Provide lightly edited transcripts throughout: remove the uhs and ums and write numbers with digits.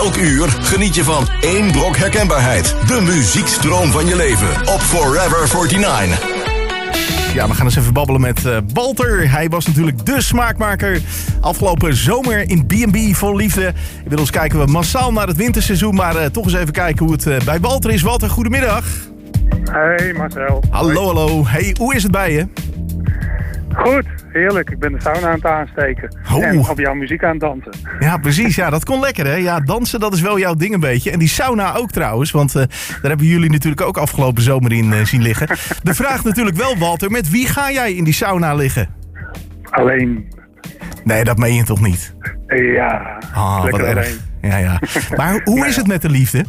Elk uur geniet je van één brok herkenbaarheid. De muziekstroom van je leven op Forever 49. Ja, we gaan eens even babbelen met Walter. Hij was natuurlijk de smaakmaker afgelopen zomer in B&B Vol Liefde. Inmiddels kijken we massaal naar het winterseizoen, maar toch eens even kijken hoe het bij Walter is. Walter, goedemiddag. Hey Marcel. Hallo. Hey, hoe is het bij je? Goed, heerlijk. Ik ben de sauna aan het aansteken. Oh. En op jouw muziek aan het dansen. Ja, precies. Ja, dat kon lekker, hè? Ja, dansen, dat is wel jouw ding een beetje. En die sauna ook trouwens, want daar hebben jullie natuurlijk ook afgelopen zomer in zien liggen. De vraag natuurlijk wel, Walter, met wie ga jij in die sauna liggen? Alleen. Nee, dat meen je toch niet? Ja, lekker wat alleen. erg. Ja. Maar hoe is het met de liefde?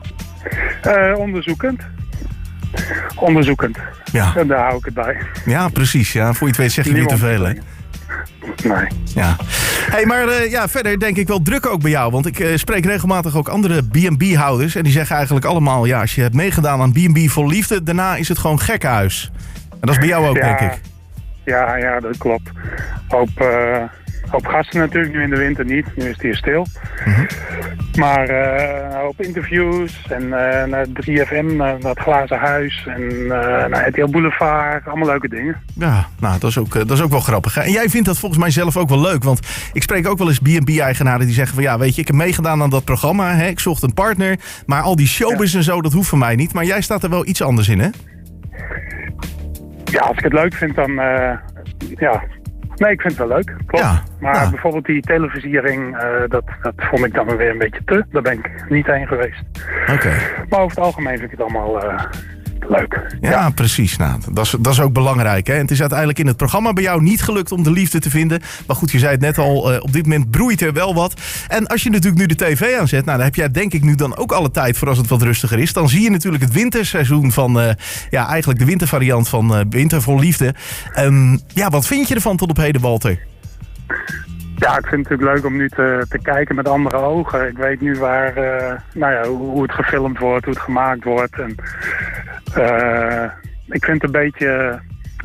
Onderzoekend. Ja. En daar hou ik het bij. Ja, precies. Ja. Voor je het weet zeg je niet te veel, hè? Nee. Ja. Hey, maar verder denk ik wel druk ook bij jou. Want ik spreek regelmatig ook andere B&B-houders. En die zeggen eigenlijk allemaal, ja, als je hebt meegedaan aan B&B Vol Liefde, daarna is het gewoon gekkenhuis. En dat is bij jou ook, denk ik. Ja, dat klopt. Hoop gasten natuurlijk, nu in de winter niet. Nu is het hier stil. Mm-hmm. Maar een hoop interviews en naar 3FM, naar het Glazen Huis en naar RTL Boulevard. Allemaal leuke dingen. Ja, nou, dat is ook wel grappig. Hè? En jij vindt dat volgens mij zelf ook wel leuk. Want ik spreek ook wel eens B&B-eigenaren die zeggen van, ja, weet je, ik heb meegedaan aan dat programma. Hè? Ik zocht een partner. Maar al die showbiz en zo, dat hoeft van mij niet. Maar jij staat er wel iets anders in, hè? Ja, als ik het leuk vind, dan Nee, ik vind het wel leuk, klopt. Ja, maar bijvoorbeeld die televisiering, dat vond ik dan weer een beetje te. Daar ben ik niet heen geweest. Oké. Maar over het algemeen vind ik het allemaal leuk. Ja, precies. Nou, dat is ook belangrijk. Hè? En het is uiteindelijk in het programma bij jou niet gelukt om de liefde te vinden. Maar goed, je zei het net al, op dit moment broeit er wel wat. En als je natuurlijk nu de tv aanzet, nou, dan heb jij denk ik nu dan ook alle tijd voor als het wat rustiger is. Dan zie je natuurlijk het winterseizoen van, eigenlijk de wintervariant van Winter Vol Liefde. Wat vind je ervan tot op heden, Walter? Ja, ik vind het natuurlijk leuk om nu te kijken met andere ogen. Ik weet nu hoe het gefilmd wordt, hoe het gemaakt wordt. En, ik vind het een beetje...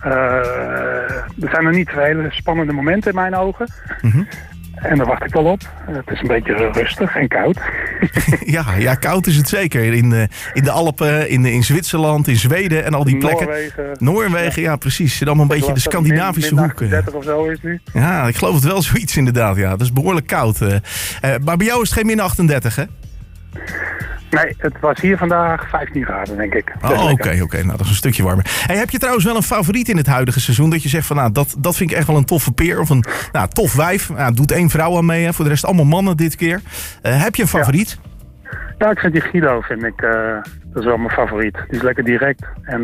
er zijn nog niet hele spannende momenten in mijn ogen. Mm-hmm. En daar wacht ik wel op. Het is een beetje rustig en koud. Ja, koud is het zeker. In de Alpen, in Zwitserland, in Zweden en al die plekken. Noorwegen, ja precies. Het zit allemaal een beetje de Scandinavische hoek. 38 of zo is nu. Ja, ik geloof het wel zoiets inderdaad. Ja, dat is behoorlijk koud. Maar bij jou is het geen min 38, hè? Nee, het was hier vandaag 15 graden, denk ik. Oké. Nou, dat is een stukje warmer. Hey, heb je trouwens wel een favoriet in het huidige seizoen? Dat je zegt van, nou, dat vind ik echt wel een toffe peer. Of een tof wijf. Doet 1 vrouw aan mee. Hè. Voor de rest allemaal mannen dit keer. Heb je een favoriet? Ja, ik vind die Guido, dat is wel mijn favoriet. Die is lekker direct. En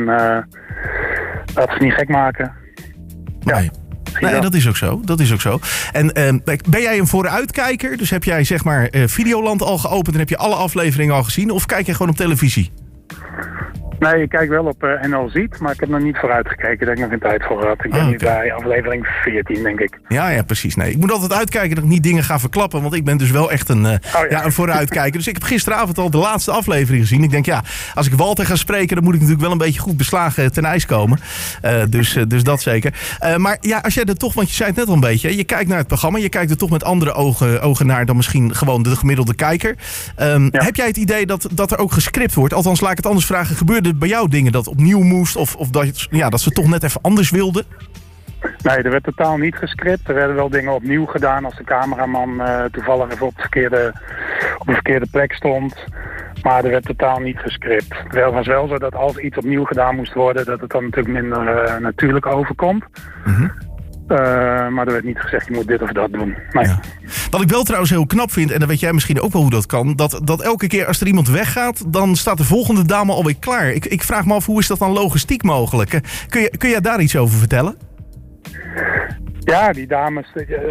laat ze niet gek maken. Nee. Nee, dat is ook zo. En ben jij een vooruitkijker? Dus heb jij zeg maar Videoland al geopend en heb je alle afleveringen al gezien? Of kijk je gewoon op televisie? Nee, ik kijk wel op NL Ziet, maar ik heb nog niet vooruit gekeken. Daar heb ik nog geen tijd voor gehad. Ik ben nu bij aflevering 14, denk ik. Ja, precies. Nee, ik moet altijd uitkijken dat ik niet dingen ga verklappen. Want ik ben dus wel echt een vooruitkijker. Dus ik heb gisteravond al de laatste aflevering gezien. Ik denk, als ik Walter ga spreken, dan moet ik natuurlijk wel een beetje goed beslagen ten ijs komen. Dus dat zeker. Maar ja, als jij er toch, want je zei het net al een beetje. Je kijkt naar het programma, je kijkt er toch met andere ogen naar dan misschien gewoon de gemiddelde kijker. Heb jij het idee dat er ook gescript wordt? Althans, laat ik het anders vragen. Gebeurde het bij jou dingen dat opnieuw moest? Of dat ze toch net even anders wilden? Nee, er werd totaal niet gescript. Er werden wel dingen opnieuw gedaan als de cameraman toevallig even op de verkeerde plek stond. Maar er werd totaal niet gescript. Het was wel zo dat als iets opnieuw gedaan moest worden, dat het dan natuurlijk minder natuurlijk overkomt. Mm-hmm. Maar er werd niet gezegd, je moet dit of dat doen. Nee. Ja. Wat ik wel trouwens heel knap vind, en dan weet jij misschien ook wel hoe dat kan, dat elke keer als er iemand weggaat, dan staat de volgende dame alweer klaar. Ik vraag me af, hoe is dat dan logistiek mogelijk? Kun jij daar iets over vertellen? Ja, die dames...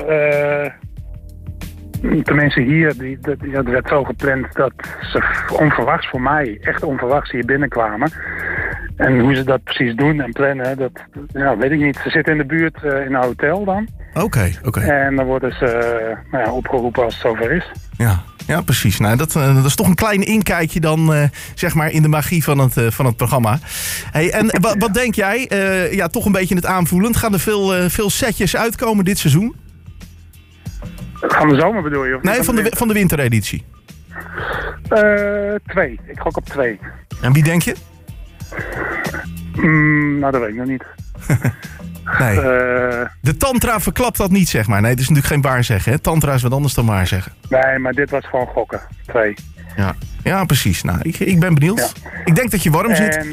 tenminste hier, dat werd zo gepland dat ze onverwachts voor mij, echt onverwachts hier binnenkwamen. En hoe ze dat precies doen en plannen, dat weet ik niet. Ze zitten in de buurt in een hotel dan. Oké. En dan worden ze opgeroepen als het zover is. Ja, precies. Nou, dat is toch een klein inkijkje dan, zeg maar, in de magie van het programma. Hey, en wat denk jij? Toch een beetje het aanvoelend. Gaan er veel setjes uitkomen dit seizoen? Van de zomer bedoel je? Of nee, van de wintereditie. 2. Ik gok op 2. En wie denk je? Nou, dat weet ik nog niet. Nee. De tantra verklapt dat niet, zeg maar. Nee, het is natuurlijk geen waarzeggen. Hè? Tantra is wat anders dan waarzeggen. Nee, maar dit was gewoon gokken. 2. Ja, precies. Nou, ik ben benieuwd. Ja. Ik denk dat je warm zit.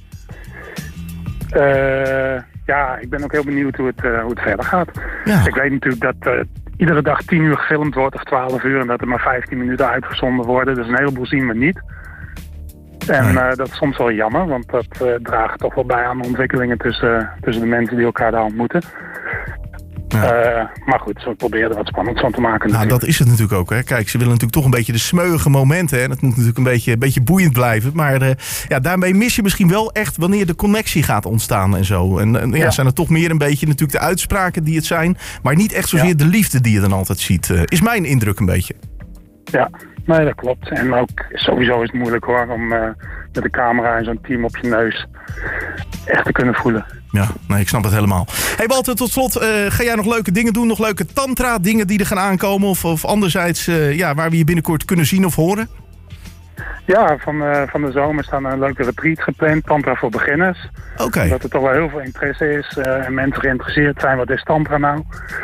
Ik ben ook heel benieuwd hoe het verder gaat. Ja. Ik weet natuurlijk dat iedere dag 10 uur gefilmd wordt of 12 uur... en dat er maar 15 minuten uitgezonden worden. Dus een heleboel zien we niet. En dat is soms wel jammer, want dat draagt toch wel bij aan de ontwikkelingen tussen de mensen die elkaar daar ontmoeten. Ja. Maar goed, ze proberen er wat spannend van te maken. Nou, dat is het natuurlijk ook. Hè. Kijk, ze willen natuurlijk toch een beetje de smeuïge momenten. En dat moet natuurlijk een beetje boeiend blijven. Maar daarmee mis je misschien wel echt wanneer de connectie gaat ontstaan en zo. En zijn er toch meer een beetje natuurlijk de uitspraken die het zijn. Maar niet echt zozeer de liefde die je dan altijd ziet. Is mijn indruk een beetje. Ja, nee, dat klopt. En ook sowieso is het moeilijk hoor, om met de camera en zo'n team op je neus echt te kunnen voelen. Ja, nee, ik snap het helemaal. Hey Walter, tot slot, ga jij nog leuke dingen doen? Nog leuke tantra dingen die er gaan aankomen? Of anderzijds, waar we je binnenkort kunnen zien of horen? Ja, van de zomer staan een leuke retreats gepland. Tantra voor beginners. Oké. Dat er toch wel heel veel interesse is en mensen geïnteresseerd zijn. Wat is tantra nou?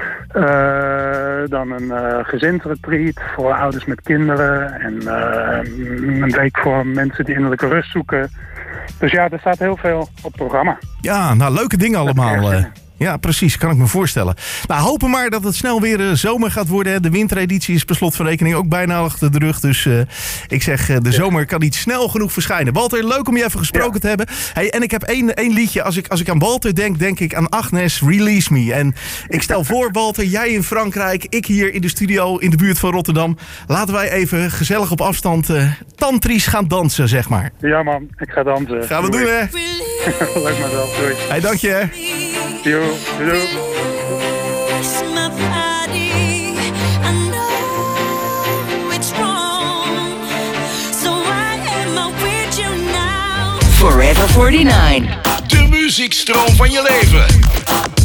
Dan een gezinsretreat voor ouders met kinderen. En een week voor mensen die innerlijke rust zoeken. Dus ja, er staat heel veel op het programma. Ja, nou leuke dingen allemaal. Ja, precies. Kan ik me voorstellen. Nou, hopen maar dat het snel weer zomer gaat worden. De wintereditie is per slot van rekening ook bijna achter de rug. Dus ik zeg, de zomer kan niet snel genoeg verschijnen. Walter, leuk om je even gesproken te hebben. Hey, en ik heb één liedje. Als ik aan Walter denk ik aan Agnes, Release Me. En ik stel voor, Walter, jij in Frankrijk, ik hier in de studio in de buurt van Rotterdam. Laten wij even gezellig op afstand tantrisch gaan dansen, zeg maar. Ja man, ik ga dansen. Gaan we doen, hè? Leuk maar wel, doei. Hey, dank je, hè? Yo. Forever 49. De muziekstroom van je leven.